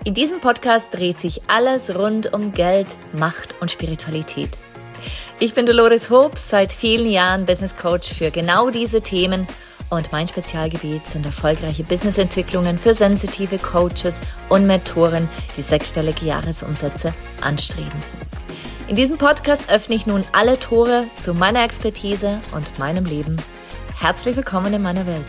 In diesem Podcast dreht sich alles rund um Geld, Macht und Spiritualität. Ich bin Dolores Hobbs, seit vielen Jahren Business Coach für genau diese Themen und mein Spezialgebiet sind erfolgreiche Businessentwicklungen für sensitive Coaches und Mentoren, die sechsstellige Jahresumsätze anstreben. In diesem Podcast öffne ich nun alle Tore zu meiner Expertise und meinem Leben. Herzlich willkommen in meiner Welt.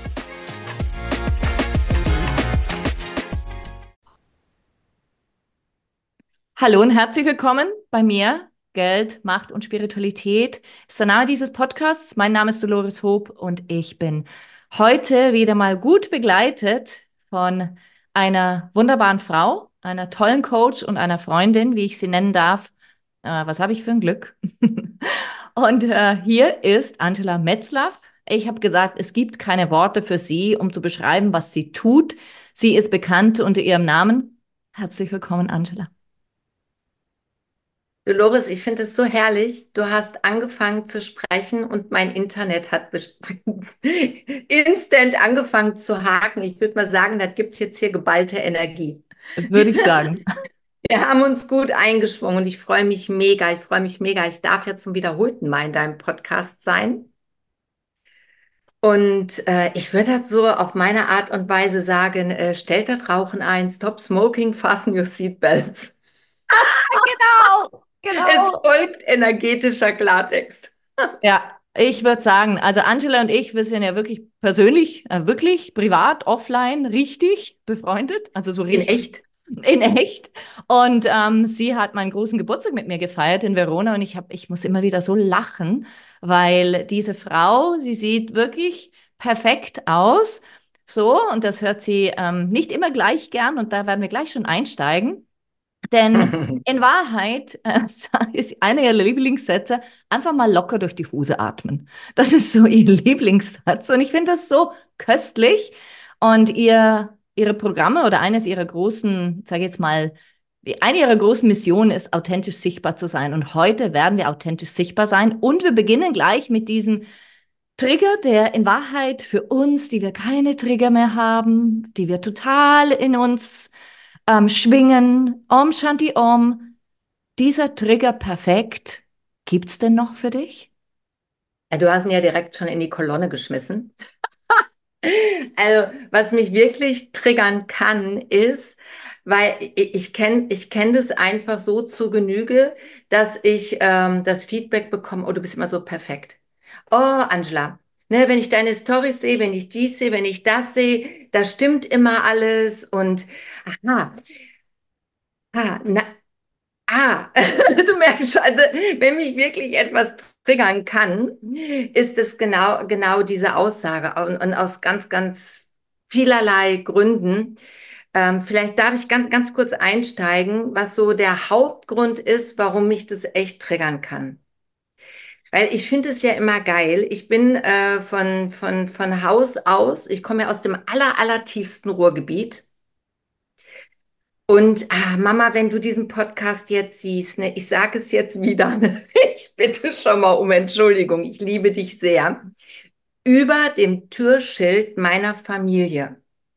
Hallo und herzlich willkommen bei mir. Geld, Macht und Spiritualität ist der Name dieses Podcasts. Mein Name ist Dolores Hob und ich bin heute wieder mal gut begleitet von einer wunderbaren Frau, einer tollen Coach und einer Freundin, wie ich sie nennen darf. Was habe ich für ein Glück? Und hier ist Angela Metzlaff. Ich habe gesagt, es gibt keine Worte für sie, um zu beschreiben, was sie tut. Sie ist bekannt unter ihrem Namen. Herzlich willkommen, Angela. Dolores, ich finde es so herrlich. Du hast angefangen zu sprechen und mein Internet hat instant angefangen zu haken. Ich würde mal sagen, das gibt jetzt hier geballte Energie. Würde ich sagen. Wir haben uns gut eingeschwungen und ich freue mich mega. Ich freue mich mega. Ich darf ja zum wiederholten Mal in deinem Podcast sein. Und ich würde das so auf meine Art und Weise sagen, stellt das Rauchen ein, stop smoking, fasten your seatbelts. Genau, Es genau. folgt energetischer Klartext. Ja, ich würde sagen, also Angela und ich, wir sind ja wirklich persönlich, wirklich privat, offline, richtig befreundet, also so In richtig echt. in echt. Und sie hat meinen großen Geburtstag mit mir gefeiert in Verona und ich muss immer wieder so lachen, weil diese Frau, sie sieht wirklich perfekt aus. So, und das hört sie nicht immer gleich gern und da werden wir gleich schon einsteigen. Denn in Wahrheit ist einer ihrer Lieblingssätze, einfach mal locker durch die Hose atmen. Das ist so ihr Lieblingssatz. Und ich finde das so köstlich. Und ihre Programme oder eines ihrer großen, sage ich jetzt mal, eine ihrer großen Missionen ist, authentisch sichtbar zu sein. Und heute werden wir authentisch sichtbar sein. Und wir beginnen gleich mit diesem Trigger, der in Wahrheit für uns, die wir keine Trigger mehr haben, die wir total in uns schwingen, Om Shanti Om, dieser Trigger perfekt, gibt's denn noch für dich? Ja, du hast ihn ja direkt schon in die Kolonne geschmissen. Also, was mich wirklich triggern kann, ist, weil ich kenn das einfach so zur Genüge, dass ich das Feedback bekomme, oh, du bist immer so perfekt. Oh, Angela, ne, wenn ich deine Storys sehe, wenn ich dies sehe, wenn ich das sehe, da stimmt immer alles und aha, na, du merkst schon, also, wenn mich wirklich etwas triggern kann, ist es genau diese Aussage und aus ganz vielerlei Gründen. Vielleicht darf ich ganz kurz einsteigen, was so der Hauptgrund ist, warum mich das echt triggern kann. Weil ich finde es ja immer geil. Ich bin von Haus aus, ich komme ja aus dem allertiefsten Ruhrgebiet. Und Mama, wenn du diesen Podcast jetzt siehst, ne, ich sage es jetzt wieder, ne, ich bitte schon mal um Entschuldigung, ich liebe dich sehr. Über dem Türschild meiner Familie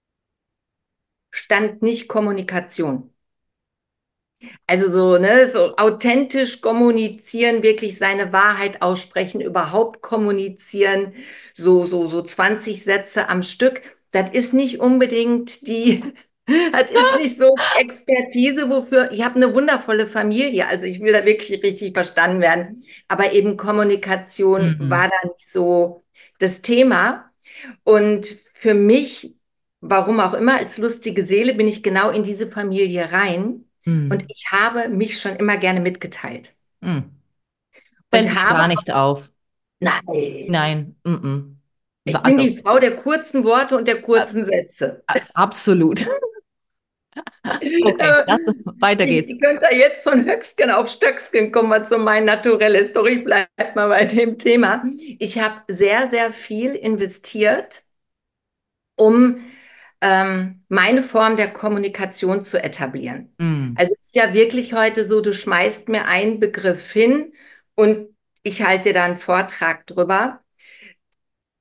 stand nicht Kommunikation. Also so, ne, so authentisch kommunizieren, wirklich seine Wahrheit aussprechen, überhaupt kommunizieren, so 20 Sätze am Stück. Das ist nicht unbedingt das ist nicht so die Expertise, wofür, ich habe eine wundervolle Familie, also ich will da wirklich richtig verstanden werden, aber eben Kommunikation Mhm. war da nicht so das Thema. Und für mich, warum auch immer, als lustige Seele bin ich genau in diese Familie rein. Und Mhm. ich habe mich schon immer gerne mitgeteilt Mhm. Fällt und mir habe gar nicht aus, auf. nein, Nein. Mhm. ich bin Also, die Frau der kurzen Worte und der kurzen Sätze. absolut. Okay, das, weiter Ich geht's. könnte da jetzt von Höcksken auf Stöcksken kommen, was so mein Naturell ist. Doch ich bleibe mal bei dem Thema. Ich habe sehr viel investiert, um meine Form der Kommunikation zu etablieren. Mhm. Also es ist ja wirklich heute so, du schmeißt mir einen Begriff hin und ich halte dir da einen Vortrag drüber.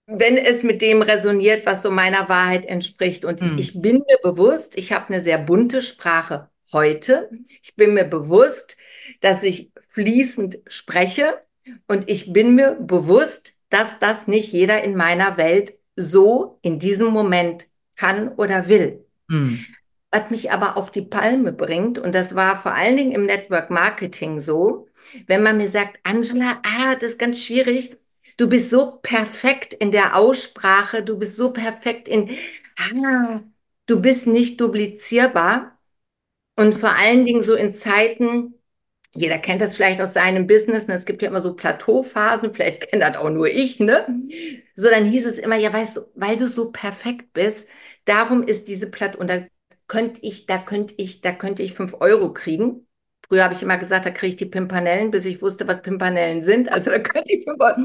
wenn es mit dem resoniert, was so meiner Wahrheit entspricht. Und Hm. ich bin mir bewusst, ich habe eine sehr bunte Sprache heute. Ich bin mir bewusst, dass ich fließend spreche. Und ich bin mir bewusst, dass das nicht jeder in meiner Welt so in diesem Moment kann oder will. Hm. Was mich aber auf die Palme bringt, und das war vor allen Dingen im Network Marketing so, wenn man mir sagt, Angela, das ist ganz schwierig, du bist so perfekt in der Aussprache, du bist so perfekt ah, du bist nicht duplizierbar und vor allen Dingen so in Zeiten, jeder kennt das vielleicht aus seinem Business, ne? Es gibt ja immer so Plateauphasen, vielleicht kennt das auch nur ich, ne? So, dann hieß es immer, ja, weißt du, weil du so perfekt bist, darum ist diese Plateau, und da könnte ich 5 € kriegen. Früher habe ich immer gesagt, da kriege ich die Pimpanellen, bis ich wusste, was Pimpanellen sind. Also da könnte ich 5 €.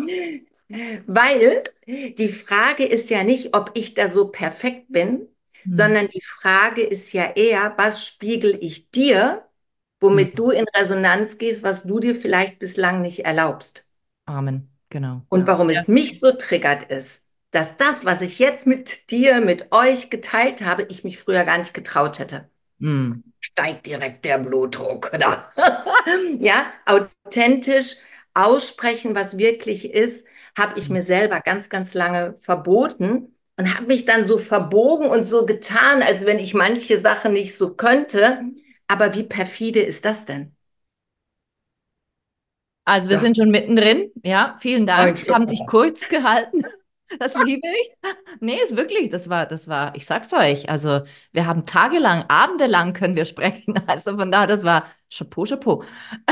Weil die Frage ist ja nicht, ob ich da so perfekt bin, Hm. sondern die Frage ist ja eher, was spiegel ich dir, Hm. womit du in Resonanz gehst, was du dir vielleicht bislang nicht erlaubst. Amen, genau. Und warum Ja. es mich so triggert ist, dass das, was ich jetzt mit dir, mit euch geteilt habe, ich mich früher gar nicht getraut hätte. Hm. Steigt direkt der Blutdruck. Da. Ja, authentisch aussprechen, was wirklich ist, habe ich mir selber ganz, ganz lange verboten und habe mich dann so verbogen und so getan, als wenn ich manche Sachen nicht so könnte. Aber wie perfide ist das denn? Also wir So. sind schon mittendrin. Ja, vielen Dank. Sie haben sich kurz gehalten. Das liebe ich. Nee, ist wirklich, das war, ich sag's euch, also wir haben tagelang, abendelang können wir sprechen. Also von daher, das war Chapeau, Chapeau.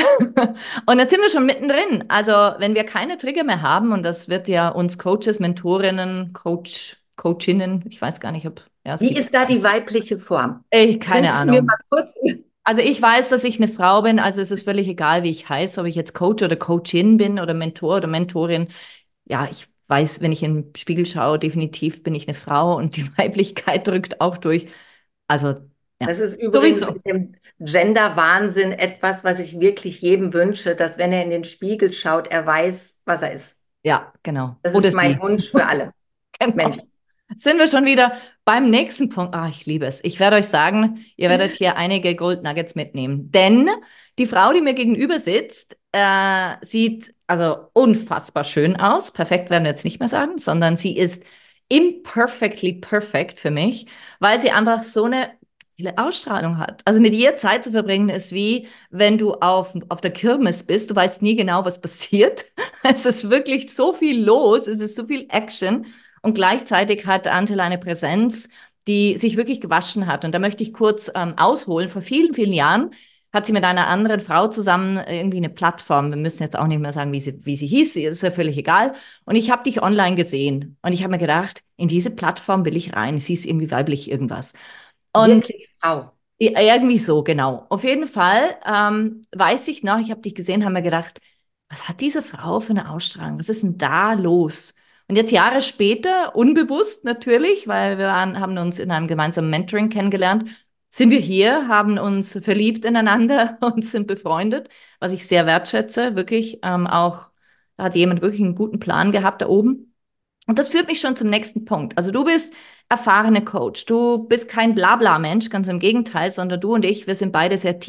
Und jetzt sind wir schon mittendrin. Also wenn wir keine Trigger mehr haben, und das wird ja uns Coaches, Mentorinnen, Coachinnen, ich weiß gar nicht, ob, ja, es Wie gibt, ist da die weibliche Form? keine Könntest du mir Ahnung. mal kurz. Also ich weiß, dass ich eine Frau bin, also es ist völlig egal, wie ich heiße, ob ich jetzt Coach oder Coachin bin oder Mentor oder Mentorin. Ja, ich weiß, wenn ich in den Spiegel schaue, definitiv bin ich eine Frau und die Weiblichkeit drückt auch durch. Also ja, Das ist übrigens sowieso. in dem Gender-Wahnsinn etwas, was ich wirklich jedem wünsche, dass wenn er in den Spiegel schaut, er weiß, was er ist. Ja, genau. Das Oder ist mein sie. Wunsch für alle Genau. Menschen. Sind wir schon wieder beim nächsten Punkt. Ah, ich liebe es. Ich werde euch sagen, ihr werdet hier einige Gold Nuggets mitnehmen. Denn die Frau, die mir gegenüber sitzt, sieht also unfassbar schön aus. Perfekt werden wir jetzt nicht mehr sagen, sondern sie ist imperfectly perfect für mich, weil sie einfach so eine viele Ausstrahlung hat. Also mit ihr Zeit zu verbringen ist wie, wenn du auf der Kirmes bist. Du weißt nie genau, was passiert. Es ist wirklich so viel los. Es ist so viel Action. Und gleichzeitig hat Angela eine Präsenz, die sich wirklich gewaschen hat. Und da möchte ich kurz ausholen. Vor vielen, vielen Jahren hat sie mit einer anderen Frau zusammen irgendwie eine Plattform. Wir müssen jetzt auch nicht mehr sagen, wie sie hieß. Ist ja völlig egal. Und ich habe dich online gesehen. Und ich habe mir gedacht, in diese Plattform will ich rein. Sie ist irgendwie weiblich irgendwas. Und Wirklich Frau. irgendwie so, genau. Auf jeden Fall weiß ich noch, ich habe dich gesehen, haben mir gedacht, was hat diese Frau für eine Ausstrahlung? Was ist denn da los? Und jetzt Jahre später, unbewusst natürlich, weil haben uns in einem gemeinsamen Mentoring kennengelernt, sind wir hier, haben uns verliebt ineinander und sind befreundet, was ich sehr wertschätze, wirklich auch, da hat jemand wirklich einen guten Plan gehabt da oben. Und das führt mich schon zum nächsten Punkt. Also du bist erfahrene Coach. Du bist kein Blabla-Mensch, ganz im Gegenteil, sondern du und ich, wir sind beide sehr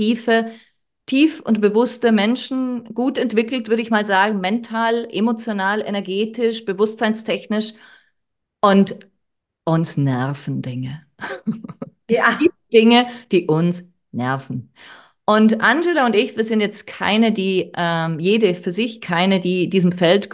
tief und bewusste Menschen, gut entwickelt, würde ich mal sagen, mental, emotional, energetisch, bewusstseinstechnisch und uns nerven Dinge. Es Ja, gibt Dinge, die uns nerven. Und Angela und ich, wir sind jetzt keine, die, jede für sich, keine, die diesem Feld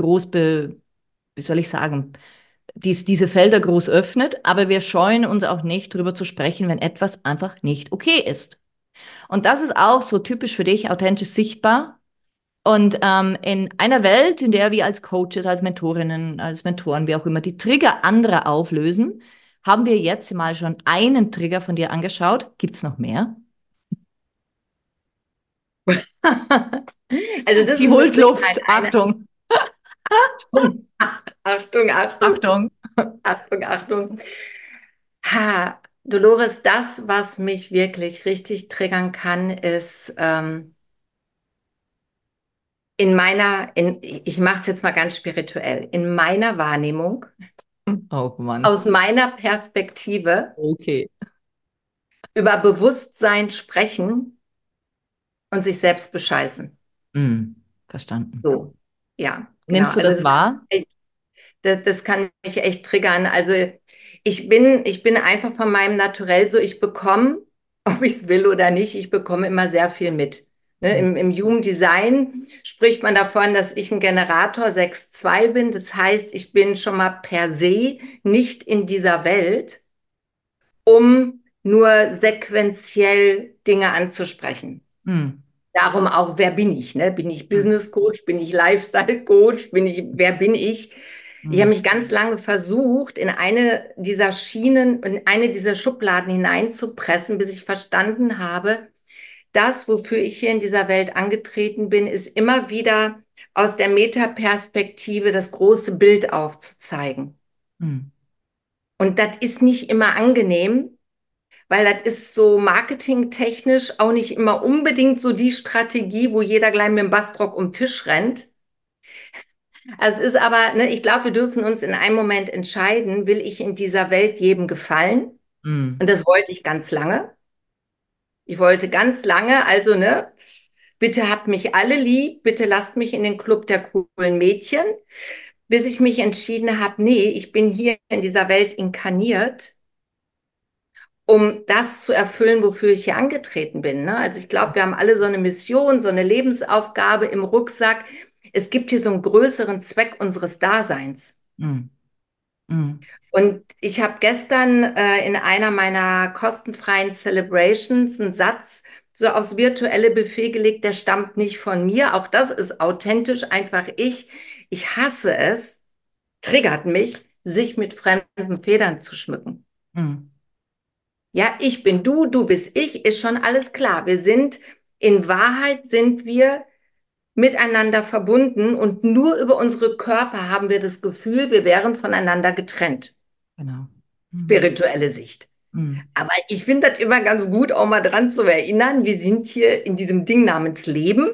wie soll ich sagen, diese Felder groß öffnet, aber wir scheuen uns auch nicht, darüber zu sprechen, wenn etwas einfach nicht okay ist. Und das ist auch so typisch für dich, authentisch sichtbar. Und in einer Welt, in der wir als Coaches, als Mentorinnen, als Mentoren, wie auch immer, die Trigger anderer auflösen, haben wir jetzt mal schon einen Trigger von dir angeschaut. Gibt es noch mehr? also das Sie ist mit holt Sicherheit Luft. eine. Achtung, Achtung, Achtung, Achtung, Achtung. Achtung, Achtung. Ha, Dolores, das, was mich wirklich richtig triggern kann, ist ich mache es jetzt mal ganz spirituell, in meiner Wahrnehmung. Oh Mann. aus meiner Perspektive Okay. über Bewusstsein sprechen und sich selbst bescheißen. Hm, verstanden. So, ja, genau. Nimmst du Also das das kann wahr? mich echt, das kann mich echt triggern. Also ich bin einfach von meinem Naturell so, ich bekomme, ob ich es will oder nicht, ich bekomme immer sehr viel mit. Ne, Hm, im Human Design spricht man davon, dass ich ein Generator 6,2 bin. Das heißt, ich bin schon mal per se nicht in dieser Welt, um nur sequenziell Dinge anzusprechen. hm, Darum auch, wer bin ich? Ne? Bin ich hm, Business Coach? Bin ich Lifestyle Coach? Wer bin ich? Ich habe hm, mich ganz lange versucht, in eine dieser Schienen, in eine dieser Schubladen hineinzupressen, bis ich verstanden habe, das, wofür ich hier in dieser Welt angetreten bin, ist immer wieder aus der Metaperspektive das große Bild aufzuzeigen. hm, Und das ist nicht immer angenehm, weil das ist so marketingtechnisch auch nicht immer unbedingt so die Strategie, wo jeder gleich mit dem Bastrock um den Tisch rennt. Also es ist aber, ne, ich glaube, wir dürfen uns in einem Moment entscheiden, will ich in dieser Welt jedem gefallen? hm, Und das wollte ich ganz lange. Ich wollte ganz lange, also, ne, bitte habt mich alle lieb, bitte lasst mich in den Club der coolen Mädchen, bis ich mich entschieden habe, nee, ich bin hier in dieser Welt inkarniert, um das zu erfüllen, wofür ich hier angetreten bin. Ne? Also ich glaube, wir haben alle so eine Mission, so eine Lebensaufgabe im Rucksack. Es gibt hier so einen größeren Zweck unseres Daseins. hm, hm, Und ich habe gestern in einer meiner kostenfreien Celebrations einen Satz so aufs virtuelle Buffet gelegt, der stammt nicht von mir. Auch das ist authentisch, einfach ich. Ich hasse es, triggert mich, sich mit fremden Federn zu schmücken. hm, Ja, ich bin du, du bist ich, ist schon alles klar. In Wahrheit sind wir miteinander verbunden und nur über unsere Körper haben wir das Gefühl, wir wären voneinander getrennt. genau. Hm, Spirituelle Sicht. hm, Aber ich finde das immer ganz gut, auch mal dran zu erinnern, wir sind hier in diesem Ding namens Leben.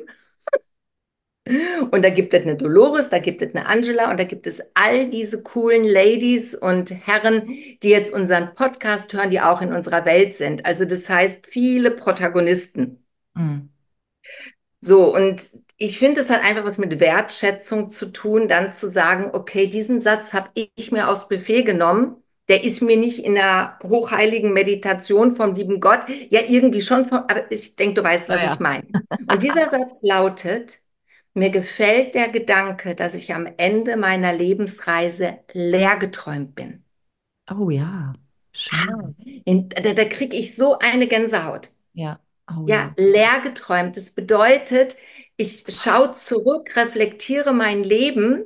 Und da gibt es eine Dolores, da gibt es eine Angela und da gibt es all diese coolen Ladies und Herren, die jetzt unseren Podcast hören, die auch in unserer Welt sind. Also das heißt, viele Protagonisten. hm, So, und ich finde, es hat einfach was mit Wertschätzung zu tun, dann zu sagen, okay, diesen Satz habe ich mir aus Buffet genommen. Der ist mir nicht in der hochheiligen Meditation vom lieben Gott, ja, irgendwie schon, aber ich denke, du weißt, ja, was ich ja. meine. Und dieser Satz lautet, mir gefällt der Gedanke, dass ich am Ende meiner Lebensreise leer geträumt bin. Oh ja, Ah, schön. da kriege ich so eine Gänsehaut. Ja, oh Ja, ja. leer geträumt. Das bedeutet, ich schaue zurück, reflektiere mein Leben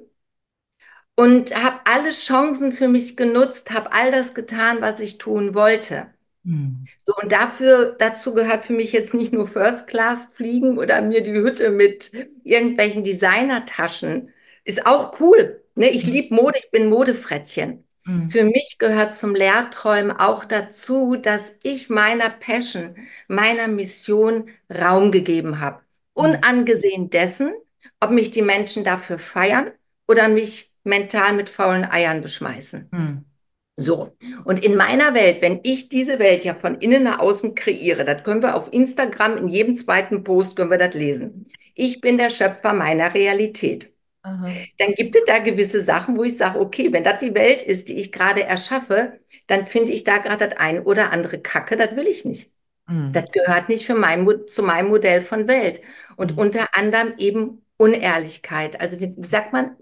und habe alle Chancen für mich genutzt, habe all das getan, was ich tun wollte. Hm, So, und dazu gehört für mich jetzt nicht nur First Class fliegen oder mir die Hütte mit irgendwelchen Designertaschen. Ist auch cool. Ne? Ich hm, liebe Mode, ich bin Modefrettchen. hm, Für mich gehört zum Lehrträumen auch dazu, dass ich meiner Passion, meiner Mission Raum gegeben habe. hm, Unangesehen dessen, ob mich die Menschen dafür feiern oder mich mental mit faulen Eiern beschmeißen. hm, So, und in meiner Welt, wenn ich diese Welt ja von innen nach außen kreiere, das können wir auf Instagram in jedem zweiten Post können wir das lesen. Ich bin der Schöpfer meiner Realität. aha, Dann gibt es da gewisse Sachen, wo ich sage, okay, wenn das die Welt ist, die ich gerade erschaffe, dann finde ich da gerade das ein oder andere Kacke, das will ich nicht. hm, Das gehört nicht zu meinem Modell von Welt. Und hm. unter anderem eben Unehrlichkeit. Also wie sagt man,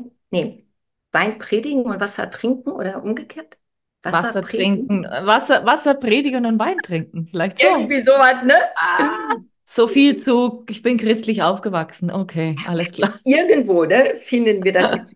Wein predigen und Wasser trinken oder umgekehrt? Wasser Wasser predigen? trinken, Wasser predigen und Wein trinken. Vielleicht so. Irgendwie sowas, ne? Ah, so viel zu, ich bin christlich aufgewachsen. Okay, alles klar. Irgendwo, ne, finden wir das witzig.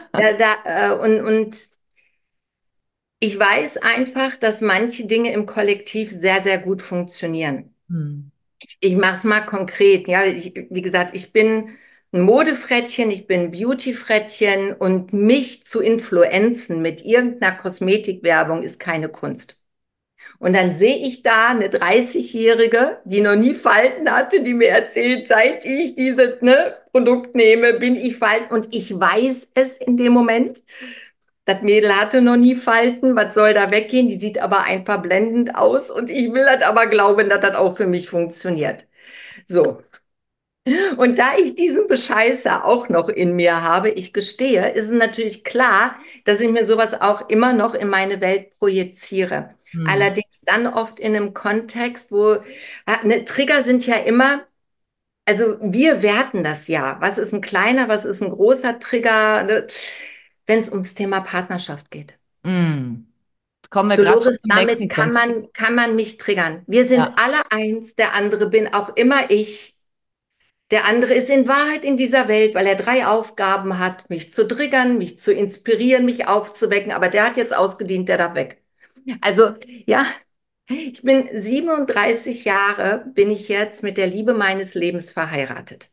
Und ich weiß einfach, dass manche Dinge im Kollektiv sehr, sehr gut funktionieren. Hm, Ich mache es mal konkret. Ja, wie gesagt, ich bin ein Modefrettchen, ich bin ein Beautyfrettchen und mich zu influenzen mit irgendeiner Kosmetikwerbung ist keine Kunst. Und dann sehe ich da eine 30-Jährige, die noch nie Falten hatte, die mir erzählt, seit ich dieses, ne, Produkt nehme, bin ich Falten und ich weiß es in dem Moment. Das Mädel hatte noch nie Falten, was soll da weggehen? Die sieht aber einfach blendend aus und ich will das aber glauben, dass das auch für mich funktioniert. So. Und da ich diesen Bescheißer auch noch in mir habe, ich gestehe, ist es natürlich klar, dass ich mir sowas auch immer noch in meine Welt projiziere. Hm. Allerdings dann oft in einem Kontext, wo ne, Trigger sind ja immer, also wir werten das ja. Was ist ein kleiner, was ist ein großer Trigger, ne, wenn es ums Thema Partnerschaft geht. Hm. Kommen wir gerade schon Dolores, zum damit nächsten Punkt. kann man mich triggern. Wir sind Ja, alle eins, der andere bin auch immer ich. Der andere ist in Wahrheit in dieser Welt, weil er drei Aufgaben hat, mich zu triggern, mich zu inspirieren, mich aufzuwecken. Aber der hat jetzt ausgedient, der darf weg. Also ja, ich bin 37 Jahre, bin ich jetzt mit der Liebe meines Lebens verheiratet.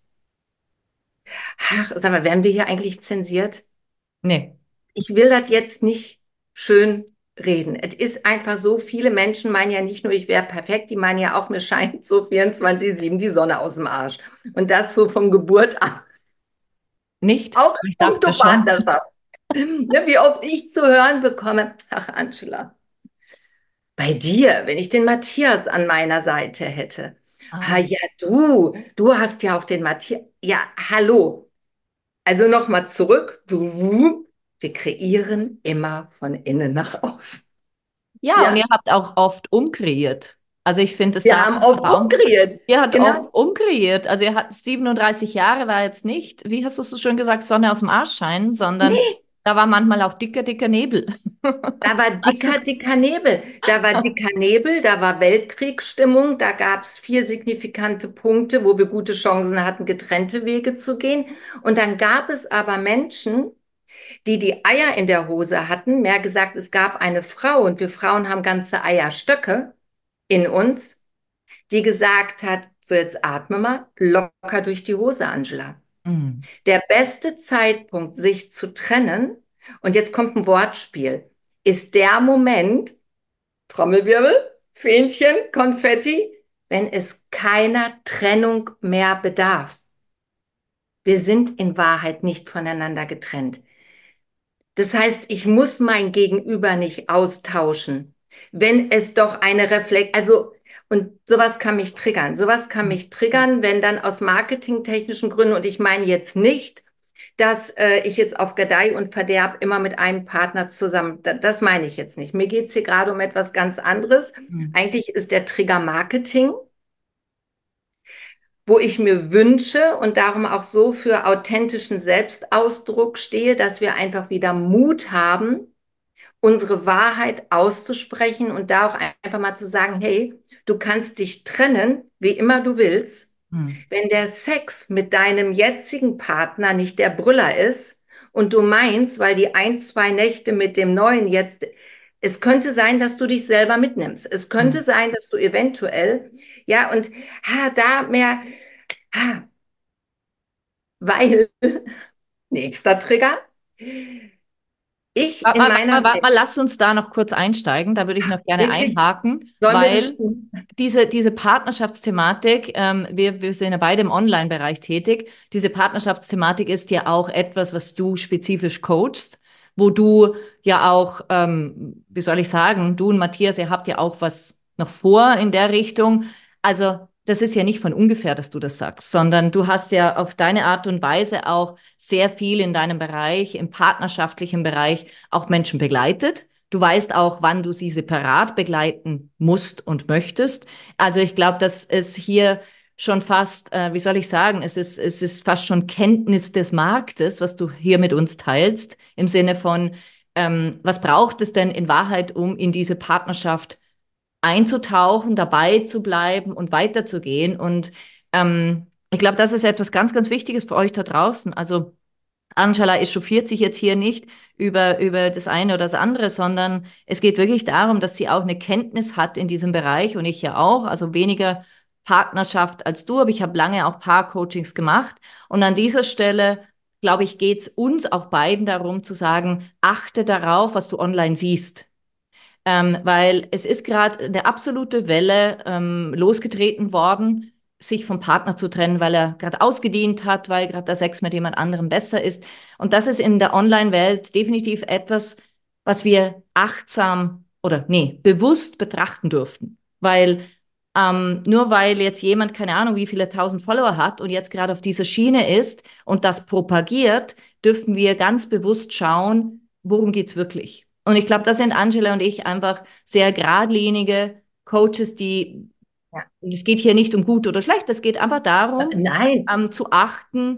Ach, sag mal, werden wir hier eigentlich zensiert? nee, Ich will das jetzt nicht schön reden. Es ist einfach so, viele Menschen meinen ja nicht nur, ich wäre perfekt, die meinen ja auch, mir scheint so 24/7 die Sonne aus dem Arsch. Und das so von Geburt an. nicht. Auch Ich in dachte puncto schon. Partnerschaft. Ne, wie oft ich zu hören bekomme, ach Angela, bei dir, wenn ich den Matthias an meiner Seite hätte. Ha, Ah. ja, du hast ja auch den Matthias. Ja, hallo. Also nochmal zurück. Wir kreieren immer von innen nach außen. Ja, und ihr Ja, habt auch oft umkreiert. Also ich finde, es wir darf haben ein oft Traum. umkreiert. Ihr habt oft Genau. umkreiert. Also ihr habt 37 Jahre war jetzt nicht, wie hast du so schön gesagt, Sonne aus dem Arsch scheinen, sondern Nee, da war manchmal auch dicker, dicker Nebel. da war Also, dicker, dicker Nebel. Da war dicker Nebel, da war Weltkriegsstimmung, da gab es vier signifikante Punkte, wo wir gute Chancen hatten, getrennte Wege zu gehen. Und dann gab es aber Menschen, die die Eier in der Hose hatten. Mehr gesagt, es gab eine Frau und wir Frauen haben ganze Eierstöcke in uns, die gesagt hat, so jetzt atme mal locker durch die Hose, Angela. mm, Der beste Zeitpunkt, sich zu trennen, und jetzt kommt ein Wortspiel, ist der Moment, Trommelwirbel, Fähnchen, Konfetti, wenn es keiner Trennung mehr bedarf. Wir sind in Wahrheit nicht voneinander getrennt. Das heißt, ich muss mein Gegenüber nicht austauschen. Wenn es doch eine Reflex, also, und sowas kann mich triggern. Sowas kann mm, mich triggern, wenn dann aus marketingtechnischen Gründen, und ich meine jetzt nicht, dass ich jetzt auf Gedeih und Verderb immer mit einem Partner zusammen, das meine ich jetzt nicht. Mir geht es hier gerade um etwas ganz anderes. mm, Eigentlich ist der Trigger Marketing, wo ich mir wünsche und darum auch so für authentischen Selbstausdruck stehe, dass wir einfach wieder Mut haben, unsere Wahrheit auszusprechen und da auch einfach mal zu sagen, hey, du kannst dich trennen, wie immer du willst. mm, Wenn der Sex mit deinem jetzigen Partner nicht der Brüller ist und du meinst, weil die ein, zwei Nächte mit dem neuen jetzt, es könnte sein, dass du dich selber mitnimmst. Es könnte mm. sein, dass du eventuell, ja, und da mehr, ha, weil, nächster Trigger, ich in meiner Warte Welt, mal, lass uns da noch kurz einsteigen. Da würde ich noch gerne wirklich, einhaken, sollen wir das weil tun? diese Partnerschaftsthematik, wir sind ja beide im Online-Bereich tätig. Diese Partnerschaftsthematik ist ja auch etwas, was du spezifisch coachst, wo du ja auch, wie soll ich sagen, du und Matthias, ihr habt ja auch was noch vor in der Richtung. Also das ist ja nicht von ungefähr, dass du das sagst, sondern du hast ja auf deine Art und Weise auch sehr viel in deinem Bereich, im partnerschaftlichen Bereich, auch Menschen begleitet. Du weißt auch, wann du sie separat begleiten musst und möchtest. Also ich glaube, dass es hier schon fast, wie soll ich sagen, es ist fast schon Kenntnis des Marktes, was du hier mit uns teilst, im Sinne von, was braucht es denn in Wahrheit, um in diese Partnerschaft einzutauchen, dabei zu bleiben und weiterzugehen. Und ich glaube, das ist etwas ganz, ganz Wichtiges für euch da draußen. Also Angela echauffiert sich jetzt hier nicht über das eine oder das andere, sondern es geht wirklich darum, dass sie auch eine Kenntnis hat in diesem Bereich und ich ja auch, also weniger Partnerschaft als du, aber ich habe lange auch Paar-Coachings gemacht. Und an dieser Stelle, glaube ich, geht es uns auch beiden darum zu sagen, achte darauf, was du online siehst. Weil es ist gerade eine absolute Welle losgetreten worden. sich vom Partner zu trennen, weil er gerade ausgedient hat, weil gerade der Sex mit jemand anderem besser ist. Und das ist in der Online-Welt definitiv etwas, was wir achtsam oder nee, bewusst betrachten dürften. Weil nur weil jetzt jemand, keine Ahnung, wie viele tausend Follower hat und jetzt gerade auf dieser Schiene ist und das propagiert, dürfen wir ganz bewusst schauen, worum geht's wirklich. Und ich glaube, da sind Angela und ich einfach sehr geradlinige Coaches, die, Ja. und es geht hier nicht um gut oder schlecht, es geht aber darum, Nein, zu achten,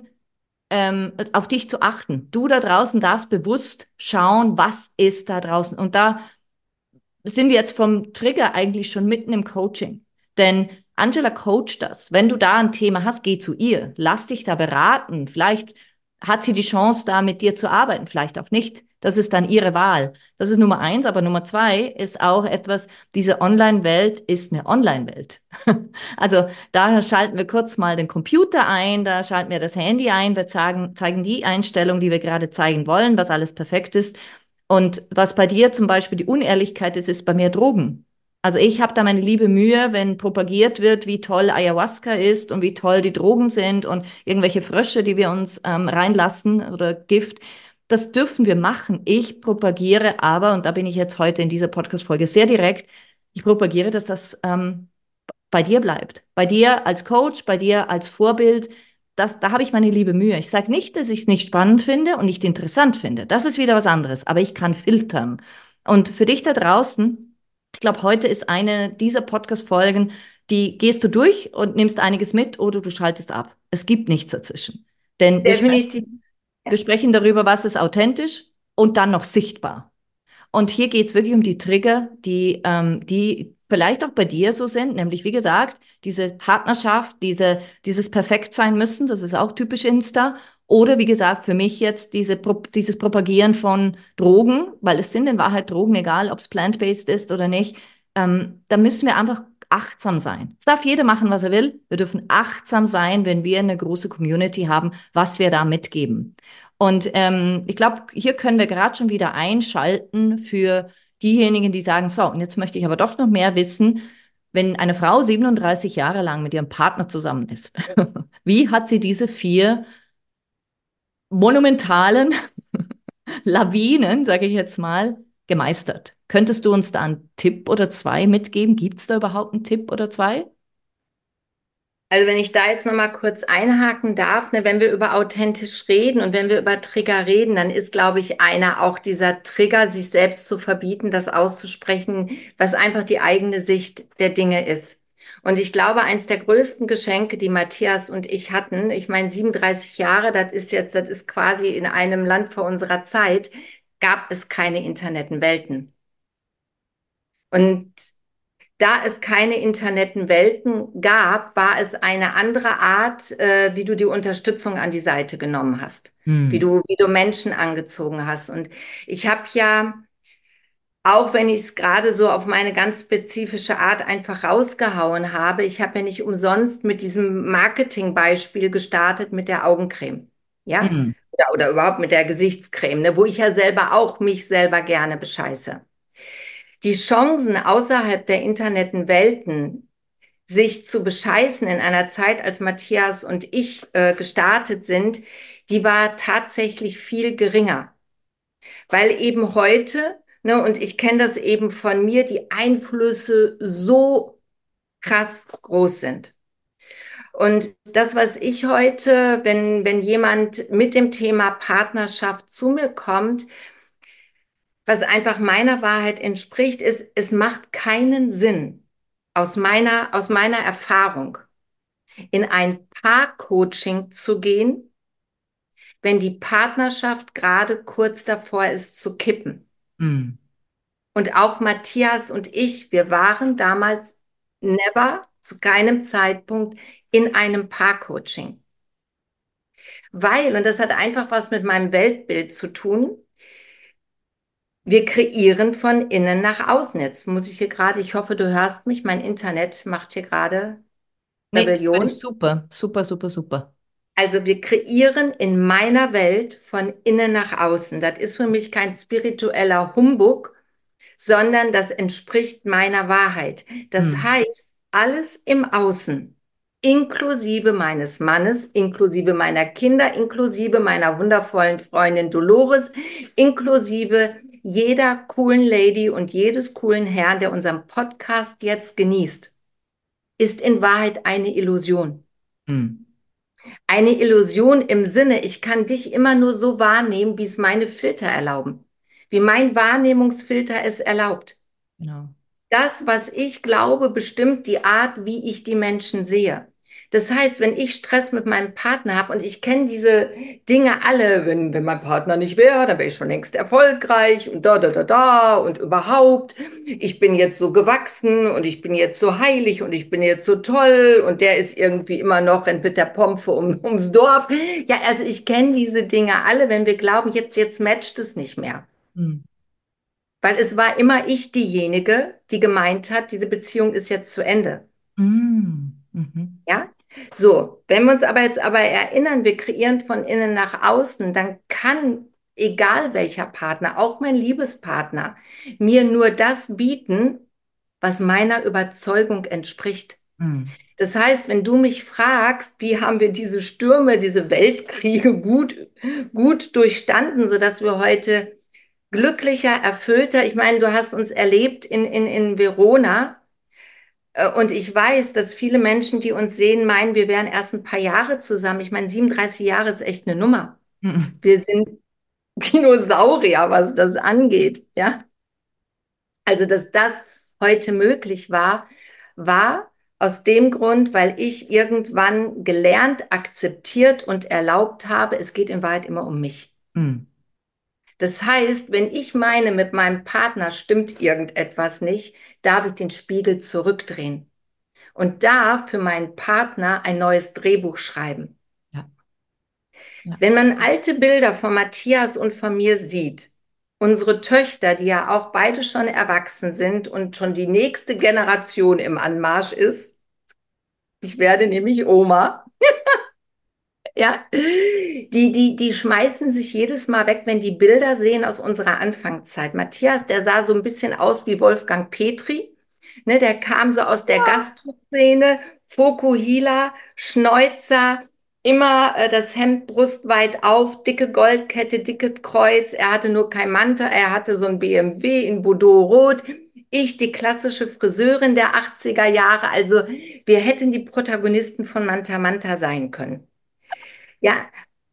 auf dich zu achten. Du da draußen darfst bewusst schauen, was ist da draußen. Und da sind wir jetzt vom Trigger eigentlich schon mitten im Coaching. Denn Angela coacht das. Wenn du da ein Thema hast, geh zu ihr. Lass dich da beraten. Vielleicht hat sie die Chance, da mit dir zu arbeiten, vielleicht auch nicht. Das ist dann ihre Wahl. Das ist Nummer eins. Aber Nummer zwei ist auch etwas, diese Online-Welt ist eine Online-Welt. Also da schalten wir kurz mal den Computer ein, da schalten wir das Handy ein, wir zeigen die Einstellung, die wir gerade zeigen wollen, was alles perfekt ist. Und was bei dir zum Beispiel die Unehrlichkeit ist, ist bei mir Drogen. Also ich habe da meine liebe Mühe, wenn propagiert wird, wie toll Ayahuasca ist und wie toll die Drogen sind und irgendwelche Frösche, die wir uns reinlassen oder Gift. Das dürfen wir machen. Ich propagiere aber, und da bin ich jetzt heute in dieser Podcast-Folge sehr direkt, ich propagiere, dass das bei dir bleibt. Bei dir als Coach, bei dir als Vorbild. Da habe ich meine liebe Mühe. Ich sage nicht, dass ich es nicht spannend finde und nicht interessant finde. Das ist wieder was anderes. Aber ich kann filtern. Und für dich da draußen, ich glaube, heute ist eine dieser Podcast-Folgen, die gehst du durch und nimmst einiges mit oder du schaltest ab. Es gibt nichts dazwischen. Denn definitiv. wir Ja. sprechen darüber, was ist authentisch und dann noch sichtbar. Und hier geht es wirklich um die Trigger, die vielleicht auch bei dir so sind, nämlich wie gesagt, diese Partnerschaft, dieses perfekt sein müssen, das ist auch typisch Insta. Oder wie gesagt, für mich jetzt dieses Propagieren von Drogen, weil es sind in Wahrheit Drogen, egal ob es plant-based ist oder nicht. Da müssen wir einfach achtsam sein. Es darf jeder machen, was er will. Wir dürfen achtsam sein, wenn wir eine große Community haben, was wir da mitgeben. Und ich glaube, hier können wir gerade schon wieder einschalten für diejenigen, die sagen, so, und jetzt möchte ich aber doch noch mehr wissen, wenn eine Frau 37 Jahre lang mit ihrem Partner zusammen ist, wie hat sie diese vier monumentalen Lawinen, sage ich jetzt mal, gemeistert? Könntest du uns da einen Tipp oder zwei mitgeben? Gibt es da überhaupt einen Tipp oder zwei? Also wenn ich da jetzt noch mal kurz einhaken darf, ne, wenn wir über authentisch reden und wenn wir über Trigger reden, dann ist, glaube ich, einer auch dieser Trigger, sich selbst zu verbieten, das auszusprechen, was einfach die eigene Sicht der Dinge ist. Und ich glaube, eins der größten Geschenke, die Matthias und ich hatten, ich meine, 37 Jahre, das ist quasi in einem Land vor unserer Zeit, gab es keine Internetenwelten. Und da es keine Internetenwelten gab, war es eine andere Art, wie du die Unterstützung an die Seite genommen hast, Hm. wie du Menschen angezogen hast. Und ich habe ja, auch wenn ich es gerade so auf meine ganz spezifische Art einfach rausgehauen habe, ich habe ja nicht umsonst mit diesem Marketingbeispiel gestartet mit der Augencreme. Ja? Hm. Oder überhaupt mit der Gesichtscreme, ne, wo ich ja selber auch mich selber gerne bescheiße. Die Chancen außerhalb der Internetenwelten, sich zu bescheißen in einer Zeit, als Matthias und ich gestartet sind, die war tatsächlich viel geringer. Weil eben heute, ne, und ich kenne das eben von mir, die Einflüsse so krass groß sind. Und das, was ich heute, wenn jemand mit dem Thema Partnerschaft zu mir kommt, was einfach meiner Wahrheit entspricht, ist, es macht keinen Sinn aus meiner Erfahrung in ein Paarcoaching zu gehen, wenn die Partnerschaft gerade kurz davor ist zu kippen. Hm. Und auch Matthias und ich, wir waren damals never, zu keinem Zeitpunkt in einem Paarcoaching. Weil, und das hat einfach was mit meinem Weltbild zu tun, wir kreieren von innen nach außen. Jetzt muss ich hier gerade, ich hoffe, du hörst mich, mein Internet macht hier gerade Nee, ich höre dich Rebellion. super, super, super, super. Also wir kreieren in meiner Welt von innen nach außen. Das ist für mich kein spiritueller Humbug, sondern das entspricht meiner Wahrheit. Das Hm. heißt, alles im Außen inklusive meines Mannes, inklusive meiner Kinder, inklusive meiner wundervollen Freundin Dolores, inklusive jeder coolen Lady und jedes coolen Herrn, der unseren Podcast jetzt genießt, ist in Wahrheit eine Illusion. Hm. Eine Illusion im Sinne, ich kann dich immer nur so wahrnehmen, wie es meine Filter erlauben, wie mein Wahrnehmungsfilter es erlaubt. Genau. Das, was ich glaube, bestimmt die Art, wie ich die Menschen sehe. Das heißt, wenn ich Stress mit meinem Partner habe und ich kenne diese Dinge alle, wenn mein Partner nicht wäre, dann wäre ich schon längst erfolgreich und da und überhaupt, ich bin jetzt so gewachsen und ich bin jetzt so heilig und ich bin jetzt so toll und der ist irgendwie immer noch rennt mit der Pompe ums Dorf. Ja, also ich kenne diese Dinge alle, wenn wir glauben, jetzt matcht es nicht mehr. Hm. Weil es war immer ich diejenige, die gemeint hat, diese Beziehung ist jetzt zu Ende. Hm. Mhm. Ja? So, wenn wir uns aber erinnern, wir kreieren von innen nach außen, dann kann, egal welcher Partner, auch mein Liebespartner, mir nur das bieten, was meiner Überzeugung entspricht. Hm. Das heißt, wenn du mich fragst, wie haben wir diese Stürme, diese Weltkriege gut durchstanden, sodass wir heute glücklicher, erfüllter. Ich meine, du hast uns erlebt in Verona. Und ich weiß, dass viele Menschen, die uns sehen, meinen, wir wären erst ein paar Jahre zusammen. Ich meine, 37 Jahre ist echt eine Nummer. Hm. Wir sind Dinosaurier, was das angeht. Ja? Also, dass das heute möglich war aus dem Grund, weil ich irgendwann gelernt, akzeptiert und erlaubt habe, es geht in Wahrheit immer um mich. Hm. Das heißt, wenn ich meine, mit meinem Partner stimmt irgendetwas nicht, darf ich den Spiegel zurückdrehen und darf für meinen Partner ein neues Drehbuch schreiben. Ja. Ja. Wenn man alte Bilder von Matthias und von mir sieht, unsere Töchter, die ja auch beide schon erwachsen sind und schon die nächste Generation im Anmarsch ist, ich werde nämlich Oma. Ja, die schmeißen sich jedes Mal weg, wenn die Bilder sehen aus unserer Anfangszeit. Matthias, der sah so ein bisschen aus wie Wolfgang Petri. Ne, der kam so aus der Gastro-Szene, Fokuhila, Schnäuzer, immer das Hemd brustweit auf, dicke Goldkette, dickes Kreuz. Er hatte nur kein Mantel, er hatte so ein BMW in Bordeaux-Rot. Ich, die klassische Friseurin der 80er Jahre. Also wir hätten die Protagonisten von Manta Manta sein können. Ja,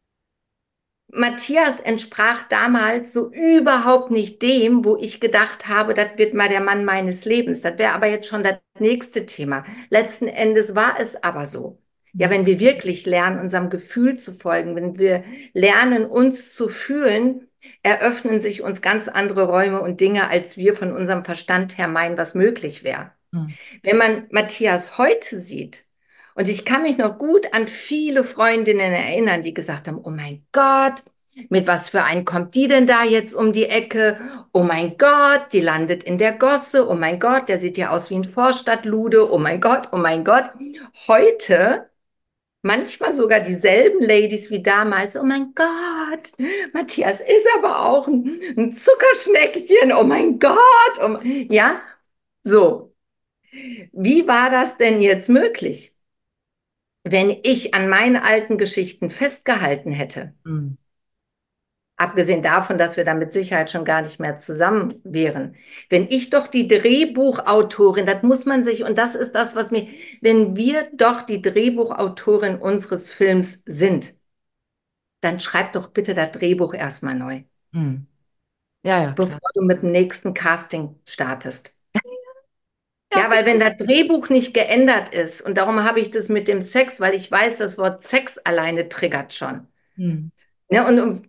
Matthias entsprach damals so überhaupt nicht dem, wo ich gedacht habe, das wird mal der Mann meines Lebens. Das wäre aber jetzt schon das nächste Thema. Letzten Endes war es aber so. Ja, Hm. wenn wir wirklich lernen, unserem Gefühl zu folgen, wenn wir lernen, uns zu fühlen, eröffnen sich uns ganz andere Räume und Dinge, als wir von unserem Verstand her meinen, was möglich wäre. Hm. Wenn man Matthias heute sieht, und ich kann mich noch gut an viele Freundinnen erinnern, die gesagt haben, oh mein Gott, mit was für ein kommt die denn da jetzt um die Ecke? Oh mein Gott, die landet in der Gosse. Oh mein Gott, der sieht ja aus wie ein Vorstadtlude. Oh mein Gott, oh mein Gott. Heute manchmal sogar dieselben Ladies wie damals. Oh mein Gott, Matthias ist aber auch ein Zuckerschneckchen. Oh mein Gott. Ja, so. Wie war das denn jetzt möglich, wenn ich an meinen alten Geschichten festgehalten hätte? Hm. Abgesehen davon, dass wir dann mit Sicherheit schon gar nicht mehr zusammen wären. Wenn ich doch die Drehbuchautorin, das muss man sich, und das ist das, was mir, wenn wir doch die Drehbuchautorin unseres Films sind, dann schreib doch bitte das Drehbuch erstmal neu, Hm. Ja, ja, klar. bevor du mit dem nächsten Casting startest. Ja. Ja, weil wenn das Drehbuch nicht geändert ist, und darum habe ich das mit dem Sex, weil ich weiß, das Wort Sex alleine triggert schon. Hm. Ne, und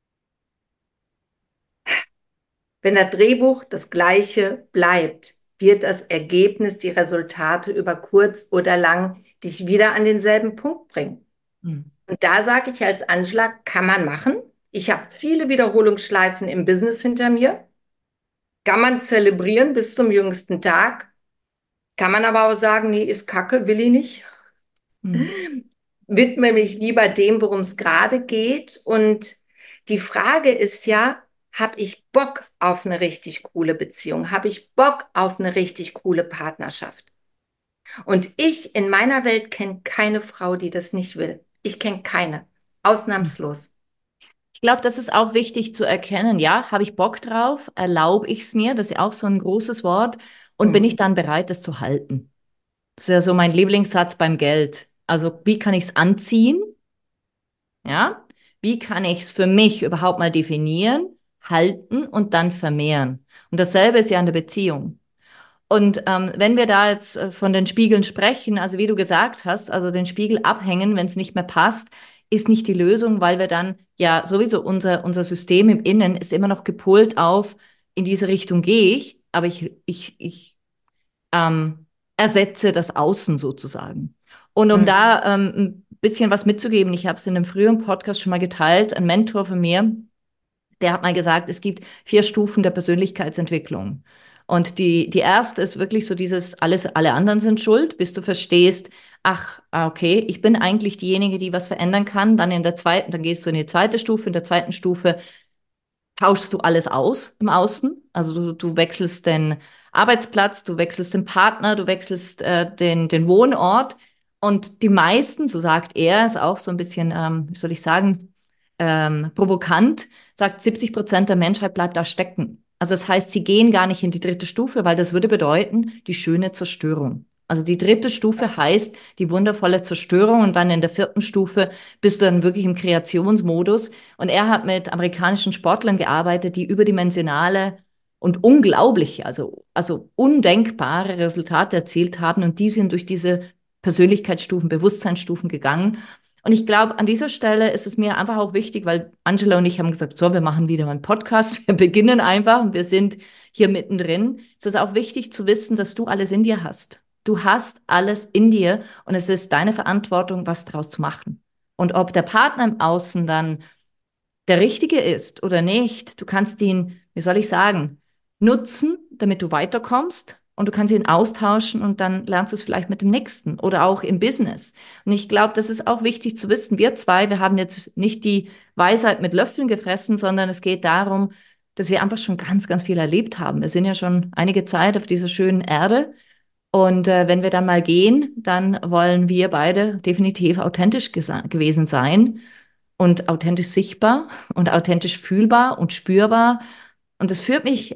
wenn das Drehbuch das gleiche bleibt, wird das Ergebnis, die Resultate über kurz oder lang dich wieder an denselben Punkt bringen. Hm. Und da sage ich als Angela, kann man machen. Ich habe viele Wiederholungsschleifen im Business hinter mir. Kann man zelebrieren bis zum jüngsten Tag. Kann man aber auch sagen, nee, ist Kacke, will ich nicht. Hm. Widme mich lieber dem, worum es gerade geht. Und die Frage ist ja, habe ich Bock auf eine richtig coole Beziehung? Habe ich Bock auf eine richtig coole Partnerschaft? Und ich in meiner Welt kenne keine Frau, die das nicht will. Ich kenne keine. Ausnahmslos. Ich glaube, das ist auch wichtig zu erkennen. Ja, habe ich Bock drauf? Erlaube ich es mir? Das ist ja auch so ein großes Wort. Und bin ich Mhm. dann bereit, das zu halten? Das ist ja so mein Lieblingssatz beim Geld. Also, wie kann ich es anziehen? Ja, wie kann ich es für mich überhaupt mal definieren, halten und dann vermehren? Und dasselbe ist ja in der Beziehung. Und wenn wir da jetzt von den Spiegeln sprechen, also wie du gesagt hast, also den Spiegel abhängen, wenn es nicht mehr passt, ist nicht die Lösung, weil wir dann ja sowieso unser System im Innen ist immer noch gepolt auf, in diese Richtung gehe ich, aber ich ersetze das Außen sozusagen. Und um Mhm. da ein bisschen was mitzugeben, ich habe es in einem früheren Podcast schon mal geteilt, ein Mentor von mir, der hat mal gesagt, es gibt 4 Stufen der Persönlichkeitsentwicklung. Und die erste ist wirklich so dieses, alle anderen sind schuld, bis du verstehst, ach, okay, ich bin eigentlich diejenige, die was verändern kann. Dann in der zweiten, dann gehst du in die zweite Stufe, in der zweiten Stufe tauschst du alles aus im Außen. Also du wechselst den Arbeitsplatz, du wechselst den Partner, du wechselst den Wohnort. Und die meisten, so sagt er, ist auch so ein bisschen, wie soll ich sagen, provokant, sagt 70% der Menschheit bleibt da stecken. Also das heißt, sie gehen gar nicht in die dritte Stufe, weil das würde bedeuten, die schöne Zerstörung. Also die dritte Stufe heißt die wundervolle Zerstörung und dann in der vierten Stufe bist du dann wirklich im Kreationsmodus. Und er hat mit amerikanischen Sportlern gearbeitet, die überdimensionale und unglaubliche, also undenkbare Resultate erzielt haben. Und die sind durch diese Persönlichkeitsstufen, Bewusstseinsstufen gegangen. Und ich glaube, an dieser Stelle ist es mir einfach auch wichtig, weil Angela und ich haben gesagt, so, wir machen wieder einen Podcast. Wir beginnen einfach und wir sind hier mittendrin. Es ist auch wichtig zu wissen, dass du alles in dir hast. Du hast alles in dir und es ist deine Verantwortung, was daraus zu machen. Und ob der Partner im Außen dann der richtige ist oder nicht, du kannst ihn, wie soll ich sagen, nutzen, damit du weiterkommst. Und du kannst ihn austauschen und dann lernst du es vielleicht mit dem nächsten oder auch im Business. Und ich glaube, das ist auch wichtig zu wissen. Wir zwei, wir haben jetzt nicht die Weisheit mit Löffeln gefressen, sondern es geht darum, dass wir einfach schon ganz, ganz viel erlebt haben. Wir sind ja schon einige Zeit auf dieser schönen Erde. Und wenn wir dann mal gehen, dann wollen wir beide definitiv authentisch gewesen sein und authentisch sichtbar und authentisch fühlbar und spürbar. Und das führt mich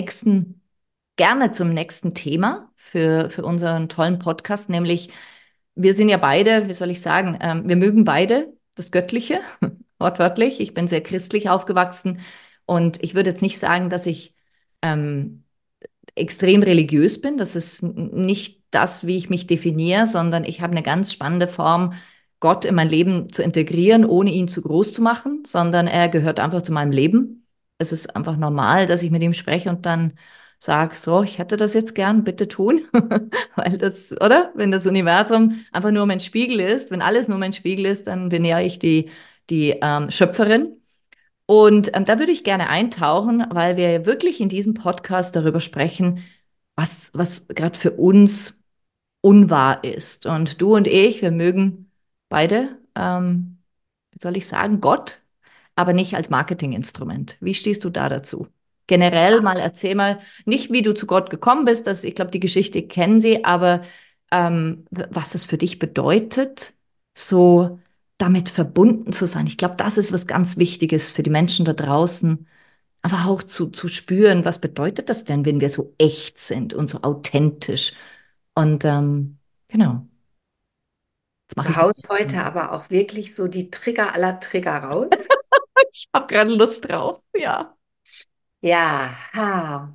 gerne zum nächsten Thema für unseren tollen Podcast, nämlich wir sind ja beide, wie soll ich sagen, wir mögen beide das Göttliche, wortwörtlich. Ich bin sehr christlich aufgewachsen und ich würde jetzt nicht sagen, dass ich ähm, extrem religiös bin. Das ist nicht das, wie ich mich definiere, sondern ich habe eine ganz spannende Form, Gott in mein Leben zu integrieren, ohne ihn zu groß zu machen, sondern er gehört einfach zu meinem Leben. Es ist einfach normal, dass ich mit ihm spreche und dann sage, so, ich hätte das jetzt gern, bitte tun. Weil das, oder? Wenn das Universum einfach nur mein Spiegel ist, wenn alles nur mein Spiegel ist, dann bin ja ich die Schöpferin. Und da würde ich gerne eintauchen, weil wir ja wirklich in diesem Podcast darüber sprechen, was gerade für uns unwahr ist. Und du und ich, wir mögen beide, wie soll ich sagen, Gott, aber nicht als Marketinginstrument. Wie stehst du da dazu? Generell mal erzähl mal, nicht wie du zu Gott gekommen bist, das, ich glaube, die Geschichte kennen Sie, aber was es für dich bedeutet, so damit verbunden zu sein. Ich glaube, das ist was ganz Wichtiges für die Menschen da draußen, aber auch zu spüren, was bedeutet das denn, wenn wir so echt sind und so authentisch. Und genau, jetzt mache Du ich das. haust heute aber auch wirklich so die Trigger aller Trigger raus. Ich habe gerade Lust drauf, ja. Ja, ha.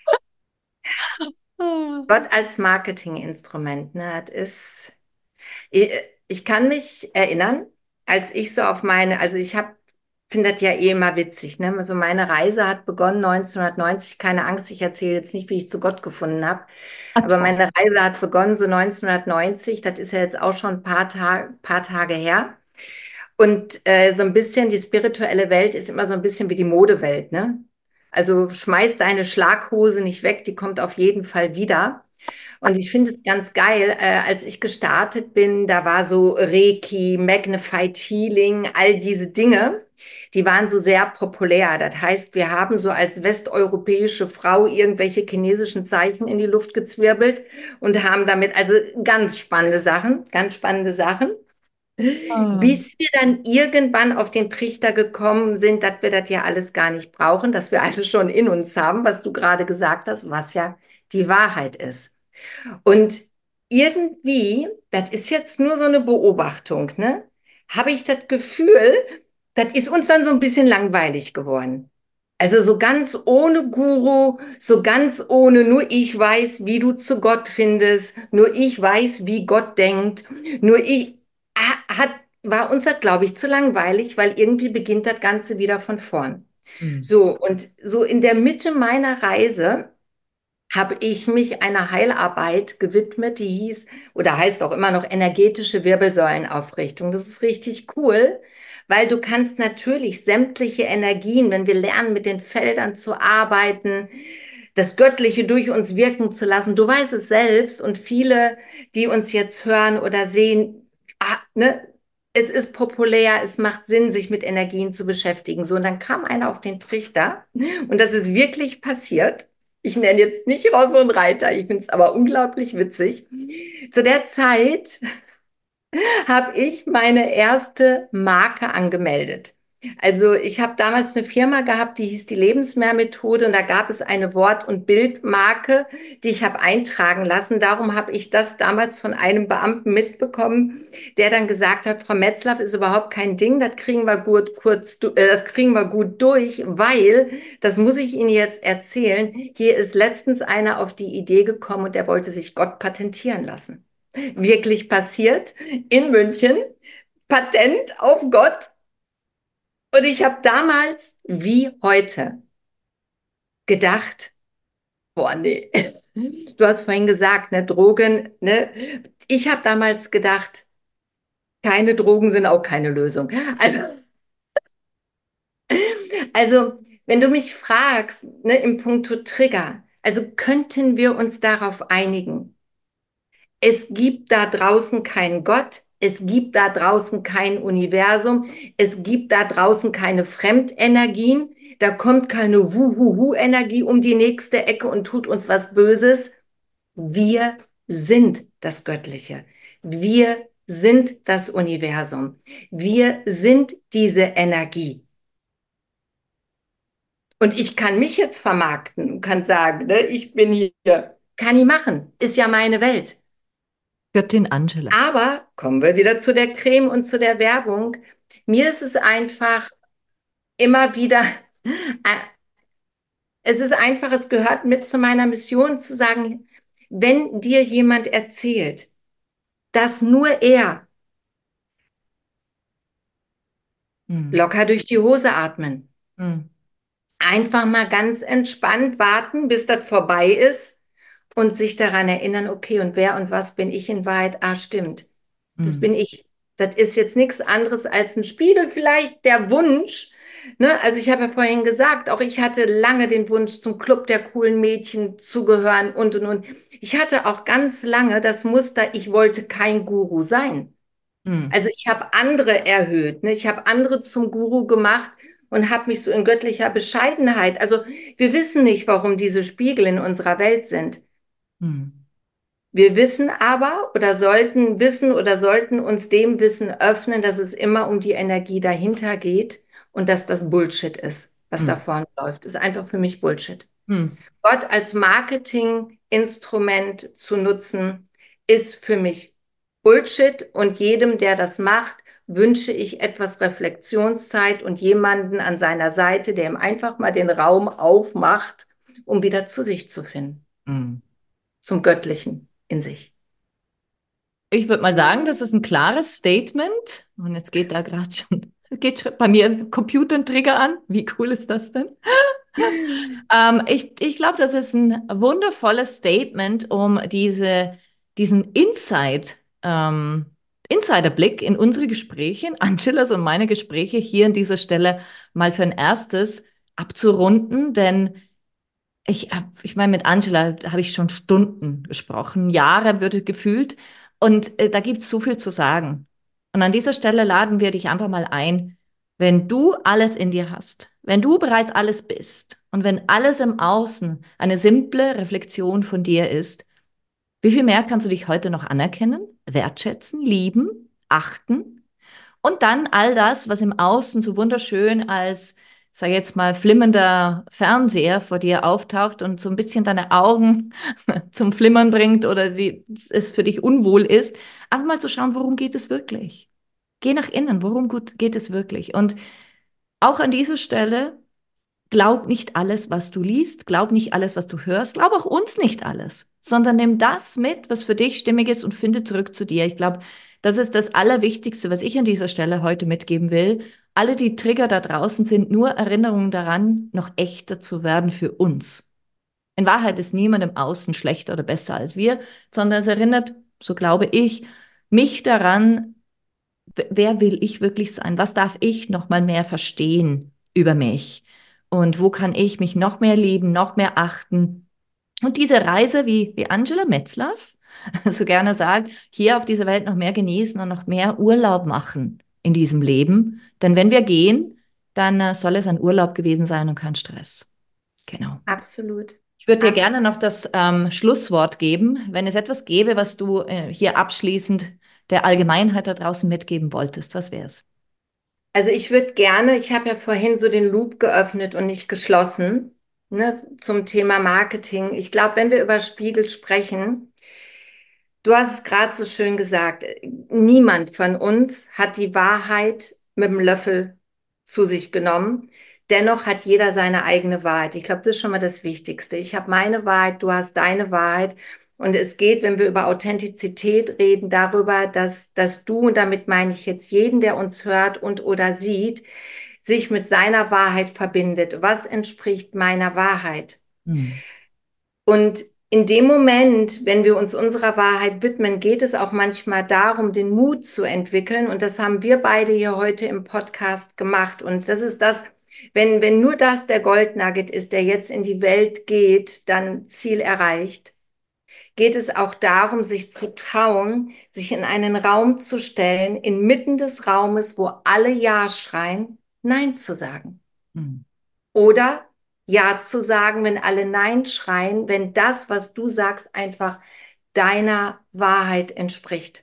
Ah. Gott als Marketinginstrument, ne, das ist, ich, ich kann mich erinnern, als ich so auf meine, also ich habe, finde das ja eh immer witzig, ne? Also meine Reise hat begonnen 1990, keine Angst, ich erzähle jetzt nicht, wie ich zu Gott gefunden habe, Ah, aber toll. meine Reise hat begonnen so 1990, das ist ja jetzt auch schon ein paar Tage her. Und so ein bisschen die spirituelle Welt ist immer so ein bisschen wie die Modewelt, ne? Also schmeiß deine Schlaghose nicht weg, die kommt auf jeden Fall wieder. Und ich finde es ganz geil, als ich gestartet bin, da war so Reiki, Magnified Healing, all diese Dinge. die waren so sehr populär. Das heißt, wir haben so als westeuropäische Frau irgendwelche chinesischen Zeichen in die Luft gezwirbelt und haben damit also ganz spannende Sachen. Ah. Bis wir dann irgendwann auf den Trichter gekommen sind, dass wir das ja alles gar nicht brauchen, dass wir alles schon in uns haben, was du gerade gesagt hast, was ja die Wahrheit ist. Und irgendwie, das ist jetzt nur so eine Beobachtung, ne, habe ich das Gefühl, das ist uns dann so ein bisschen langweilig geworden. Also so ganz ohne Guru, so ganz ohne, nur ich weiß, wie du zu Gott findest, nur ich weiß, wie Gott denkt, nur ich, hat, war uns das, glaube ich, zu langweilig, weil irgendwie beginnt das Ganze wieder von vorn. Hm. So, und so in der Mitte meiner Reise habe ich mich einer Heilarbeit gewidmet, die hieß oder heißt auch immer noch energetische Wirbelsäulenaufrichtung. Das ist richtig cool, weil du kannst natürlich sämtliche Energien, wenn wir lernen, mit den Feldern zu arbeiten, das Göttliche durch uns wirken zu lassen. Du weißt es selbst und viele, die uns jetzt hören oder sehen, ne, es ist populär, es macht Sinn, sich mit Energien zu beschäftigen. So, und dann kam einer auf den Trichter und das ist wirklich passiert. Ich nenne jetzt nicht Rosse und Reiter, ich finde es aber unglaublich witzig. Zu der Zeit habe ich meine erste Marke angemeldet. Also ich habe damals eine Firma gehabt, die hieß die Lebensmehrmethode und da gab es eine Wort- und Bildmarke, die ich habe eintragen lassen. Darum habe ich das damals von einem Beamten mitbekommen, der dann gesagt hat, Frau Metzlaff, ist überhaupt kein Ding, das kriegen wir gut das kriegen wir gut durch, weil, das muss ich Ihnen jetzt erzählen, hier ist letztens einer auf die Idee gekommen und der wollte sich Gott patentieren lassen. Wirklich passiert in München, Patent auf Gott. Und ich habe damals wie heute gedacht, boah, nee. Du hast vorhin gesagt, ne, Drogen, ne? Ich habe damals gedacht, keine Drogen sind auch keine Lösung. Also, wenn du mich fragst, ne, im Punkto Trigger, also könnten wir uns darauf einigen, es gibt da draußen keinen Gott, es gibt da draußen kein Universum, es gibt da draußen keine Fremdenergien, da kommt keine Wuhuhu-Energie um die nächste Ecke und tut uns was Böses. Wir sind das Göttliche. Wir sind das Universum. Wir sind diese Energie. Und ich kann mich jetzt vermarkten und kann sagen, ne, ich bin hier. Kann ich machen. Ist ja meine Welt. Göttin Angela. Aber kommen wir wieder zu der Creme und zu der Werbung. Mir ist es einfach immer wieder, es ist einfach, es gehört mit zu meiner Mission zu sagen, wenn dir jemand erzählt, dass nur er Hm. locker durch die Hose atmen, Hm. einfach mal ganz entspannt warten, bis das vorbei ist und sich daran erinnern, okay, und wer und was bin ich in Wahrheit? Ah, stimmt, das Hm. bin ich. Das ist jetzt nichts anderes als ein Spiegel, vielleicht der Wunsch. Ne? Also ich habe ja vorhin gesagt, auch ich hatte lange den Wunsch, zum Club der coolen Mädchen zu gehören und. Ich hatte auch ganz lange das Muster, ich wollte kein Guru sein. Hm. Also ich habe andere erhöht, ne? Ich habe andere zum Guru gemacht und habe mich so in göttlicher Bescheidenheit. Also wir wissen nicht, warum diese Spiegel in unserer Welt sind. Hm. Wir wissen aber oder sollten wissen oder sollten uns dem Wissen öffnen, dass es immer um die Energie dahinter geht und dass das Bullshit ist, was da Hm. vorne läuft. Ist einfach für mich Bullshit. Hm. Gott als Marketinginstrument zu nutzen, ist für mich Bullshit und jedem, der das macht, wünsche ich etwas Reflexionszeit und jemanden an seiner Seite, der ihm einfach mal den Raum aufmacht, um wieder zu sich zu finden, Hm. zum Göttlichen in sich. Ich würde mal sagen, das ist ein klares Statement. Und jetzt geht da gerade schon, geht schon bei mir ein Computer-Trigger an. Wie cool ist das denn? Ich glaube, das ist ein wundervolles Statement, um diesen Insiderblick in unsere Gespräche, in Angelas und meine Gespräche hier an dieser Stelle mal für ein erstes abzurunden, denn ich meine, mit Angela habe ich schon Stunden gesprochen, Jahre würde gefühlt, und da gibt es so viel zu sagen. Und an dieser Stelle laden wir dich einfach mal ein. Wenn du alles in dir hast, wenn du bereits alles bist und wenn alles im Außen eine simple Reflexion von dir ist, wie viel mehr kannst du dich heute noch anerkennen, wertschätzen, lieben, achten? Und dann all das, was im Außen so wunderschön als, sag ich jetzt mal, flimmernder Fernseher vor dir auftaucht und so ein bisschen deine Augen zum Flimmern bringt oder es für dich unwohl ist, einfach mal zu schauen, worum geht es wirklich? Geh nach innen, geht es wirklich? Und auch an dieser Stelle, glaub nicht alles, was du liest, glaub nicht alles, was du hörst, glaub auch uns nicht alles, sondern nimm das mit, was für dich stimmig ist und finde zurück zu dir. Ich glaube, das ist das Allerwichtigste, was ich an dieser Stelle heute mitgeben will. Alle die Trigger da draußen sind nur Erinnerungen daran, noch echter zu werden für uns. In Wahrheit ist niemand im Außen schlechter oder besser als wir, sondern es erinnert, so glaube ich, mich daran, wer will ich wirklich sein? Was darf ich noch mal mehr verstehen über mich? Und wo kann ich mich noch mehr lieben, noch mehr achten? Und diese Reise, wie Angela Metzlaff so gerne sagt, hier auf dieser Welt noch mehr genießen und noch mehr Urlaub machen in diesem Leben. Denn wenn wir gehen, dann soll es ein Urlaub gewesen sein und kein Stress. Genau. Absolut. Ich würde dir Absolut. gerne noch das Schlusswort geben, wenn es etwas gäbe, was du hier abschließend der Allgemeinheit da draußen mitgeben wolltest. Was wäre es? Also ich würde gerne, ich habe ja vorhin so den Loop geöffnet und nicht geschlossen, ne, zum Thema Marketing. Ich glaube, wenn wir über Spiegel sprechen, du hast es gerade so schön gesagt, niemand von uns hat die Wahrheit mit dem Löffel zu sich genommen. Dennoch hat jeder seine eigene Wahrheit. Ich glaube, das ist schon mal das Wichtigste. Ich habe meine Wahrheit, du hast deine Wahrheit. Und es geht, wenn wir über Authentizität reden, darüber, dass du, und damit meine ich jetzt jeden, der uns hört und oder sieht, sich mit seiner Wahrheit verbindet. Was entspricht meiner Wahrheit? Hm. Und in dem Moment, wenn wir uns unserer Wahrheit widmen, geht es auch manchmal darum, den Mut zu entwickeln. Und das haben wir beide hier heute im Podcast gemacht. Und das ist das, wenn nur das der Goldnugget ist, der jetzt in die Welt geht, dann Ziel erreicht, geht es auch darum, sich zu trauen, sich in einen Raum zu stellen, inmitten des Raumes, wo alle Ja schreien, Nein zu sagen. Hm. Oder Ja zu sagen, wenn alle Nein schreien, wenn das, was du sagst, einfach deiner Wahrheit entspricht.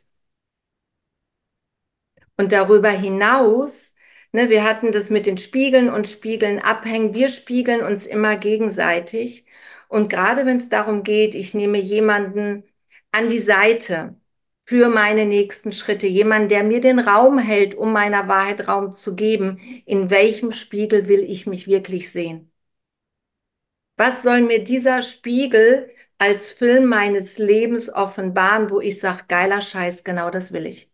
Und darüber hinaus, ne, wir hatten das mit den Spiegeln und Spiegeln abhängen. Wir spiegeln uns immer gegenseitig. Und gerade wenn es darum geht, ich nehme jemanden an die Seite für meine nächsten Schritte, jemanden, der mir den Raum hält, um meiner Wahrheit Raum zu geben, in welchem Spiegel will ich mich wirklich sehen? Was soll mir dieser Spiegel als Film meines Lebens offenbaren, wo ich sage, geiler Scheiß, genau das will ich.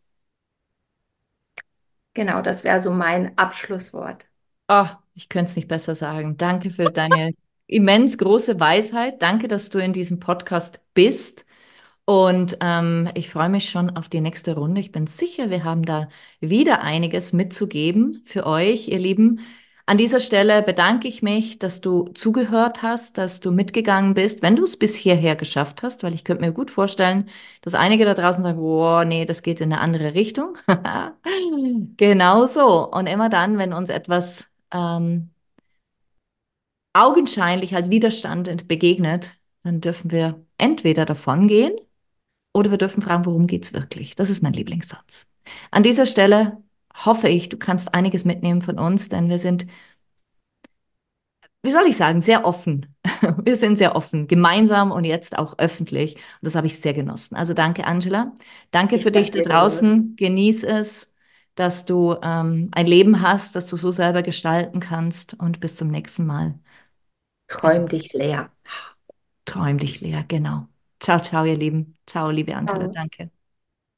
Genau, das wäre so mein Abschlusswort. Oh, ich könnte es nicht besser sagen. Danke für deine immens große Weisheit. Danke, dass du in diesem Podcast bist. Und ich freue mich schon auf die nächste Runde. Ich bin sicher, wir haben da wieder einiges mitzugeben für euch, ihr Lieben. An dieser Stelle bedanke ich mich, dass du zugehört hast, dass du mitgegangen bist, wenn du es bis hierher geschafft hast, weil ich könnte mir gut vorstellen, dass einige da draußen sagen, oh, nee, das geht in eine andere Richtung. Genau so. Und immer dann, wenn uns etwas augenscheinlich als Widerstand begegnet, dann dürfen wir entweder davongehen oder wir dürfen fragen, worum geht's wirklich? Das ist mein Lieblingssatz. An dieser Stelle hoffe ich, du kannst einiges mitnehmen von uns, denn wir sind, wie soll ich sagen, sehr offen. Wir sind sehr offen, gemeinsam und jetzt auch öffentlich. Und das habe ich sehr genossen. Also danke, Angela. Danke Ich für dich danke da dir, Dolores. draußen. Genieß es, dass du ein Leben hast, das du so selber gestalten kannst. Und bis zum nächsten Mal. Träum dich leer. Träum dich leer, genau. Ciao, ciao, ihr Lieben. Ciao, liebe Angela. Ciao. Danke.